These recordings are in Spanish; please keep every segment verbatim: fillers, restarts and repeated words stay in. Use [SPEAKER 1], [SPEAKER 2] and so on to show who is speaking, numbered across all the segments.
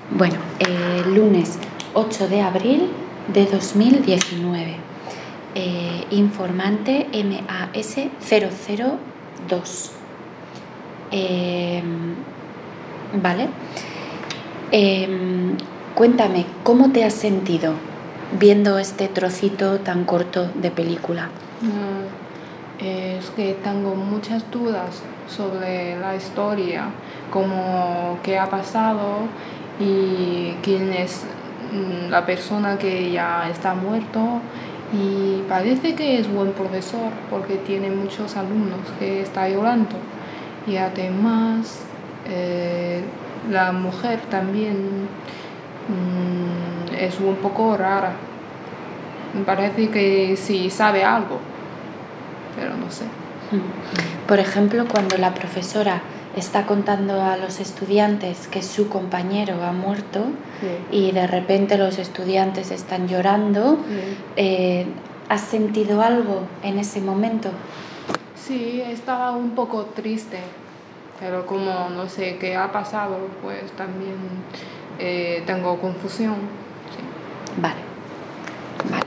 [SPEAKER 1] Bueno, eh, lunes ocho de abril de dos mil diecinueve. Eh, informante M A S cero cero dos. Eh, vale. Eh, cuéntame, ¿cómo te has sentido viendo este trocito tan corto de película?
[SPEAKER 2] Mm, es que tengo muchas dudas sobre la historia, como qué ha pasado y quién es mm, la persona que ya está muerto. Y parece que es buen profesor porque tiene muchos alumnos que está llorando. Y además eh, la mujer también mm, es un poco rara. Me parece que sí sabe algo, pero no sé.
[SPEAKER 1] Por ejemplo, cuando la profesora está contando a los estudiantes que su compañero ha muerto, sí, y de repente los estudiantes están llorando, sí. eh, ¿has sentido algo en ese momento?
[SPEAKER 2] Sí, estaba un poco triste, pero como no sé qué ha pasado, pues también eh, tengo confusión. Sí.
[SPEAKER 1] Vale, vale.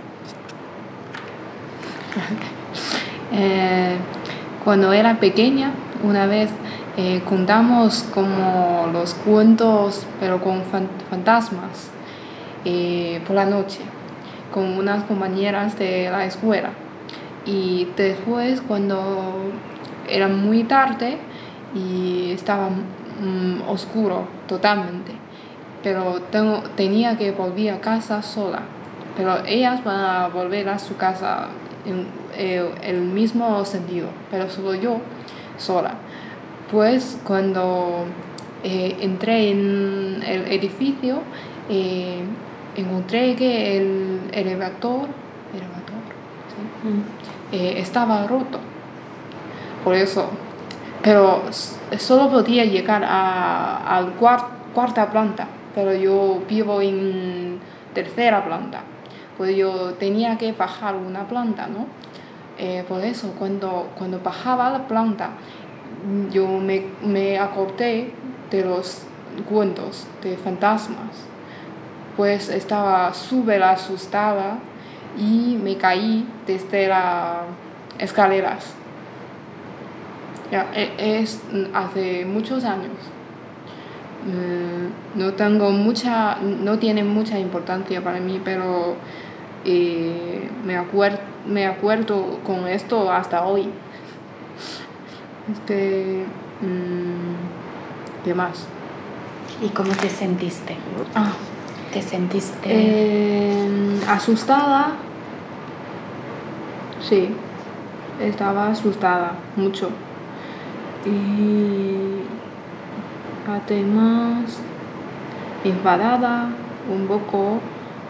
[SPEAKER 2] eh, cuando era pequeña, una vez eh, contamos como los cuentos, pero con fan- fantasmas, eh, por la noche, con unas compañeras de la escuela. Y después, cuando era muy tarde y estaba mm, oscuro totalmente, pero tengo, tenía que volver a casa sola. Pero ellas van a volver a su casa en eh, el mismo sentido, pero solo yo sola. Pues cuando eh, entré en el edificio, eh, encontré que el elevador, elevador ¿sí? mm. eh, estaba roto. Por eso, pero solo podía llegar a la cuarta planta, pero yo vivo en tercera planta. Pues yo tenía que bajar una planta, ¿no? Eh, por eso, cuando, cuando bajaba la planta, yo me, me acordé de los cuentos de fantasmas. Pues estaba súper asustada y me caí desde las escaleras. Ya, es hace muchos años. No tengo mucha, no tiene mucha importancia para mí, pero eh, me acuerdo, me acuerdo con esto hasta hoy. Este, ¿qué más?
[SPEAKER 1] ¿Y cómo te sentiste?
[SPEAKER 2] Ah,
[SPEAKER 1] ¿Te sentiste
[SPEAKER 2] eh, asustada? Sí, estaba asustada mucho. Y además enfadada un poco.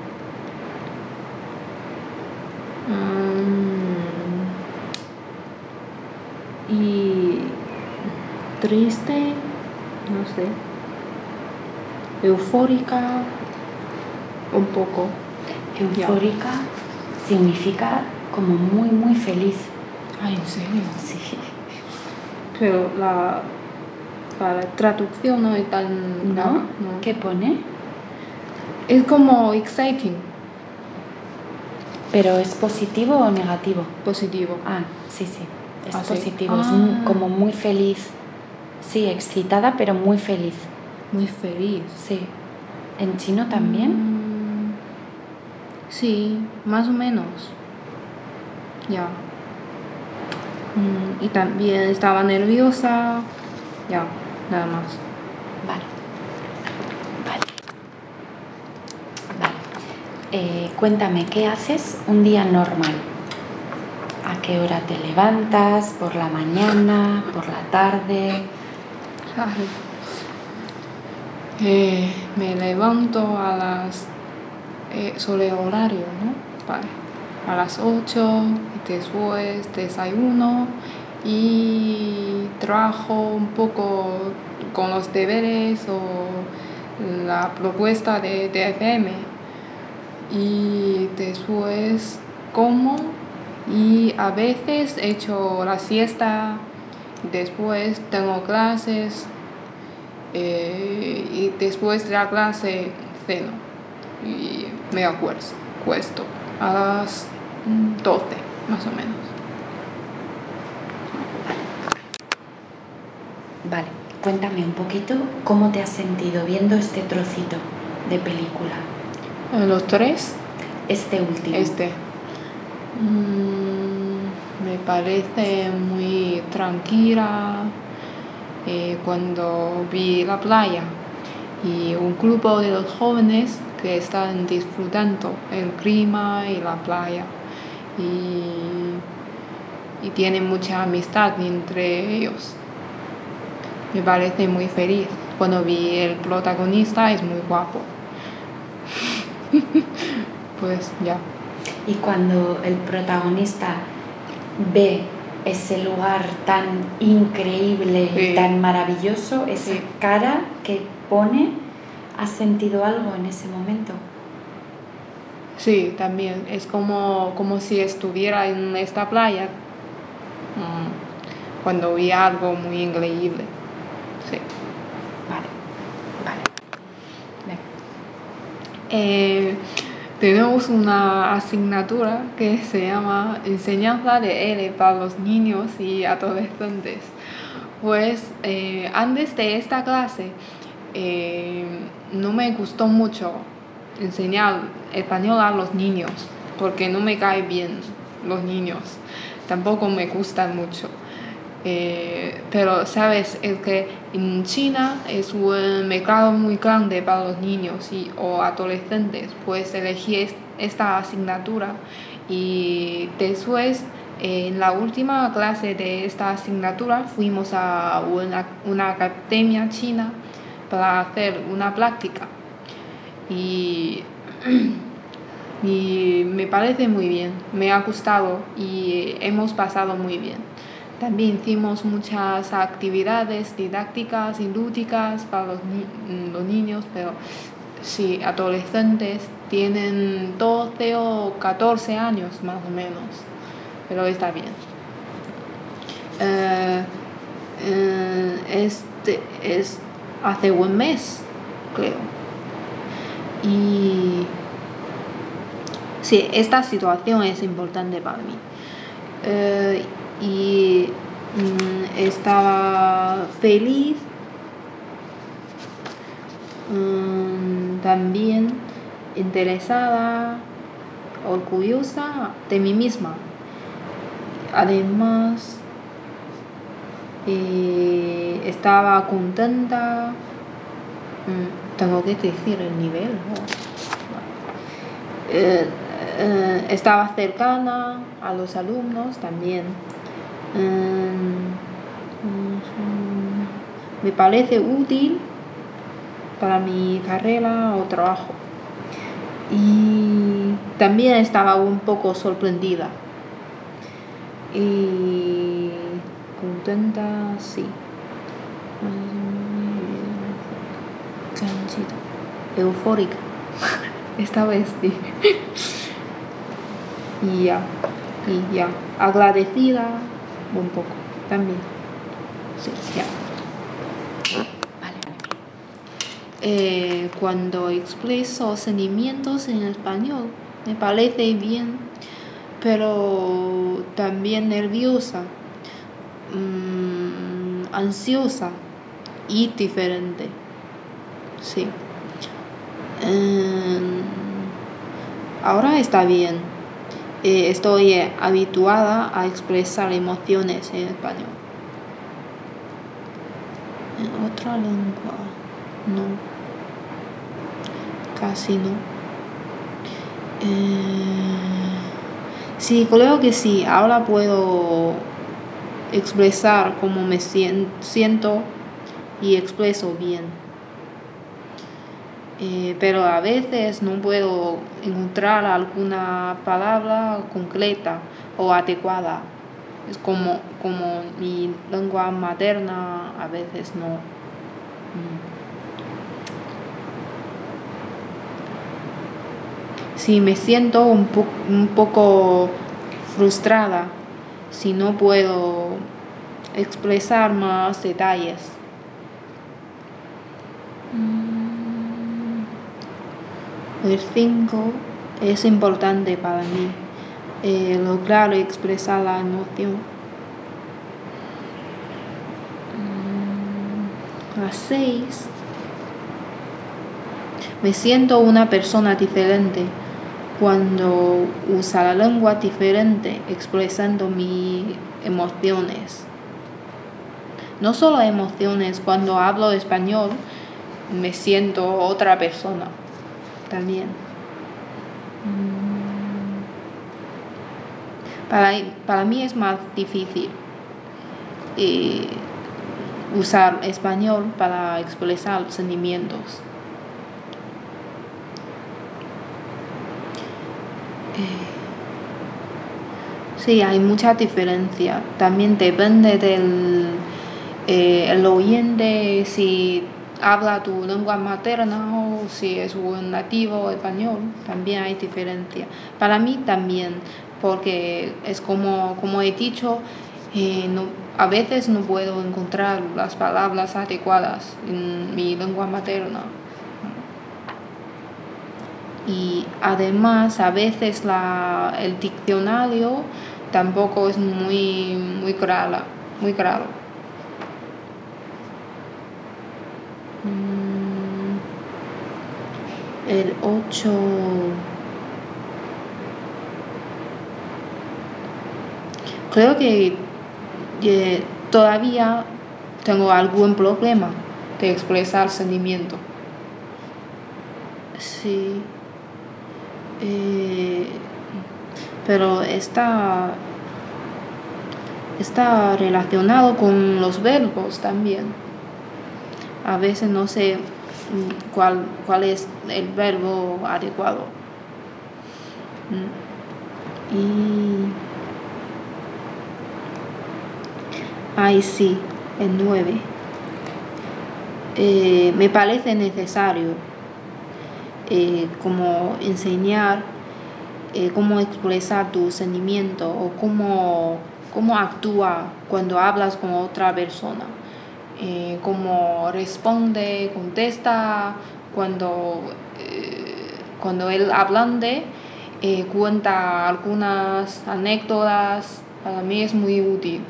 [SPEAKER 2] Um, y triste, no sé, eufórica un poco.
[SPEAKER 1] Eufórica yeah. Significa como muy muy feliz.
[SPEAKER 2] Ay, ¿en serio?
[SPEAKER 1] Sí.
[SPEAKER 2] Pero la, la traducción no es tan...
[SPEAKER 1] ¿No? ¿No? ¿Qué pone?
[SPEAKER 2] Es como exciting.
[SPEAKER 1] ¿Pero es positivo o negativo?
[SPEAKER 2] Positivo.
[SPEAKER 1] Ah, sí, sí. Es
[SPEAKER 2] ¿Ah,
[SPEAKER 1] positivo.
[SPEAKER 2] Sí?
[SPEAKER 1] Es
[SPEAKER 2] Ah.
[SPEAKER 1] como muy feliz. Sí, excitada, pero muy feliz.
[SPEAKER 2] Muy feliz.
[SPEAKER 1] Sí. ¿En chino también?
[SPEAKER 2] Mm, sí, más o menos. Ya. Yeah. Mm, y también estaba nerviosa. Ya, yeah, nada más.
[SPEAKER 1] Vale. Vale. Vale. Eh, cuéntame, ¿qué haces un día normal? ¿A qué hora te levantas? ¿Por la mañana? ¿Por la tarde?
[SPEAKER 2] Eh, me levanto a las... Eh, sobre horario, ¿no? Vale. A las ocho, y después desayuno y trabajo un poco con los deberes o la propuesta de D F M. Y después como y a veces echo la siesta. Después tengo clases. eh, y después de la clase ceno y me acuesto, acuesto a las doce más o menos.
[SPEAKER 1] Vale, cuéntame un poquito cómo te has sentido viendo este trocito de película.
[SPEAKER 2] ¿Los tres?
[SPEAKER 1] Este último.
[SPEAKER 2] Este. Mm, me parece muy tranquila eh, cuando vi la playa y un grupo de los jóvenes que están disfrutando el clima y la playa y, y tienen mucha amistad entre ellos. Me parece muy feliz. Cuando vi el protagonista es muy guapo. Pues ya.
[SPEAKER 1] Y cuando el protagonista ve ese lugar tan increíble y
[SPEAKER 2] sí.
[SPEAKER 1] tan maravilloso, esa
[SPEAKER 2] sí.
[SPEAKER 1] cara que pone, ¿has sentido algo en ese momento?
[SPEAKER 2] Sí, también. Es como, como si estuviera en esta playa mm, cuando vi algo muy increíble. Sí.
[SPEAKER 1] Vale, vale. Venga.
[SPEAKER 2] Eh, tenemos una asignatura que se llama Enseñanza de L para los niños y adolescentes. Pues eh, antes de esta clase eh, no me gustó mucho enseñar español a los niños porque no me caen bien los niños. Tampoco me gustan mucho. Eh, pero sabes, es que en China es un mercado muy grande para los niños y, o adolescentes, pues elegí esta asignatura y después eh, en la última clase de esta asignatura fuimos a una, una academia china para hacer una práctica y, y me parece muy bien, me ha gustado y hemos pasado muy bien. También hicimos muchas actividades didácticas y lúdicas para los, ni- los niños, pero sí, adolescentes tienen doce o catorce años más o menos, pero está bien. Eh, eh, este es hace un mes, creo. Y sí, esta situación es importante para mí. Eh, y mm, estaba feliz, mm, también interesada, orgullosa de mí misma. Además, eh, estaba contenta. Mm, tengo que decir el nivel, ¿no? Eh, eh, estaba cercana a los alumnos también. Um, um, me parece útil para mi carrera o trabajo y también estaba un poco sorprendida y contenta, sí, eufórica esta vez sí. y ya y ya agradecida un poco también. Sí, ya.
[SPEAKER 1] Vale.
[SPEAKER 2] Eh, cuando expreso sentimientos en español, me parece bien, pero también nerviosa, mmm, ansiosa y diferente. Sí. Eh, ahora está bien. Eh, estoy eh, habituada a expresar emociones en español. En otra lengua, no. Casi no. Eh, sí, creo que sí. Ahora puedo expresar cómo me sien- siento y expreso bien. Eh, pero a veces no puedo encontrar alguna palabra concreta o adecuada. Es como, como mi lengua materna, a veces no. Mm. Sí, me siento un, po- un poco frustrada si no puedo expresar más detalles. El cinco es importante para mí, eh, lograr expresar la emoción. Mm, La seis, me siento una persona diferente cuando uso la lengua diferente expresando mis emociones. No solo emociones, cuando hablo español me siento otra persona también. Para, para mí es más difícil eh, usar español para expresar sentimientos. Sí, hay mucha diferencia. También depende del eh, el oyente, si habla tu lengua materna o si es un nativo español. También hay diferencia. Para mí también, porque es como, como he dicho, eh, no, a veces no puedo encontrar las palabras adecuadas en mi lengua materna. Y además a veces la, el diccionario tampoco es muy, muy claro. Muy claro. El ocho. Creo que eh, todavía tengo algún problema de expresar sentimiento. Sí. Eh, pero está, está relacionado con los verbos también. A veces no sé cuál, cuál es el verbo adecuado. Y ahí sí, el nueve. Eh, me parece necesario Eh, como enseñar eh, cómo expresar tu sentimiento o cómo, cómo actúa cuando hablas con otra persona, eh, cómo responde, contesta, cuando, eh, cuando él hablante eh, cuenta algunas anécdotas. Para mí es muy útil.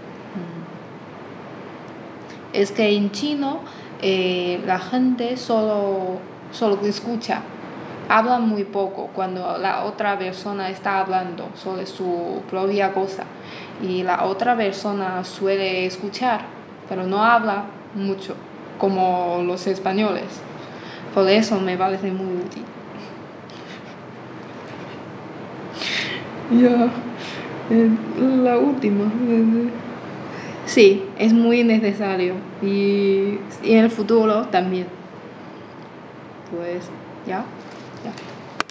[SPEAKER 2] Es que en chino eh, la gente solo solo escucha, habla muy poco cuando la otra persona está hablando sobre su propia cosa, y la otra persona suele escuchar pero no habla mucho como los españoles. Por eso me parece muy útil. Ya, eh, la última. Sí, es muy necesario y, y en el futuro también. Pues ya, ya.